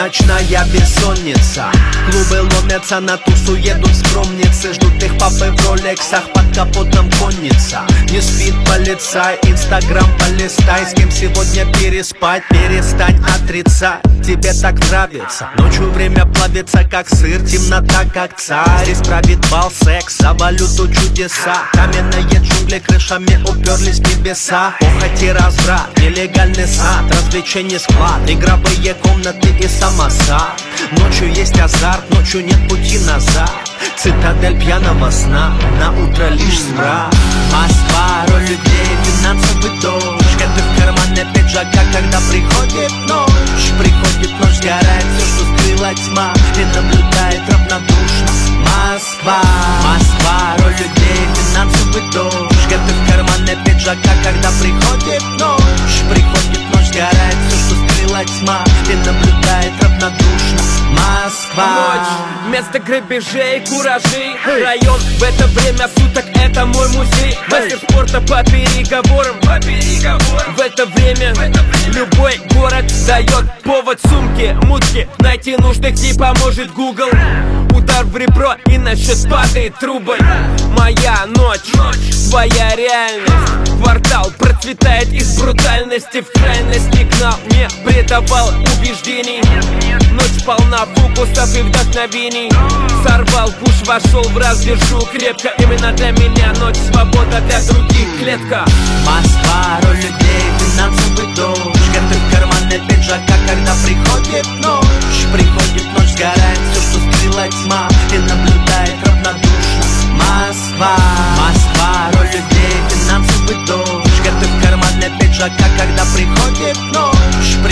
Ночная бессонница, клубы ломятся, на тусу едут скромницы. Ждут их папы в ролексах, под капотом конница. Не спит полицай, инстаграм полистай. С кем сегодня переспать, перестань отрицать. Тебе так нравится, ночью время плавится как сыр, темнота как царь. Здесь правит бал, секс, за валюту чудеса. Каменные джунгли крышами уперлись в небеса. Похоть и разврат, нелегальный сад, развлечений склад, игровые комнаты и самосад. Ночью есть азарт, ночью нет пути назад. Цитадель пьяного сна, на утро лишь смрад. Москва, роль людей, финансовый дождь. Ты в кармане пиджака, когда приходит ночь. Приходит ночь, сгорает все, что скрыла тьма, и наблюдает равнодушно Москва. Москва, роль людей, финансовый дождь. Ты в кармане пиджака, когда приходит ночь. Приходит ночь, сгорает все, что скрыла тьма, и наблюдает равнодушно Москва. Ночь, место грабежей, куражей. Район в это время суток, это мой музей. Мастер спорта по переговорам. В это время любой город дает повод сумки, мутки. Найти нужных не поможет Google. Удар в ребро и на счет падает трубой. Моя ночь, твоя реальность. Квартал процветает из брутальности в крайность. Не гнал, не предавал убеждений. Ночь полна фокусов и вдохновений. Сорвал пуш, вошел в раз, держу крепко. Именно для меня ночь, свобода, для других клетка. Москва, роль людей, финансовый дождь. Ты в кармане пиджака, когда приходит ночь. Приходит ночь, сгорает все, что скрыла тьма, и наблюдает равнодушно Москва. Москва, роль людей, финансовый дождь. Ты в кармане пиджака, когда приходит ночь.